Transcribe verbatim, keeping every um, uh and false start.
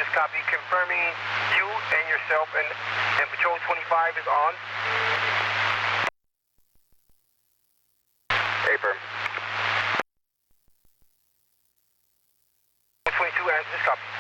this copy. Confirming you and yourself and, and Patrol twenty-five is on. Affirm. twenty-two, answer this copy.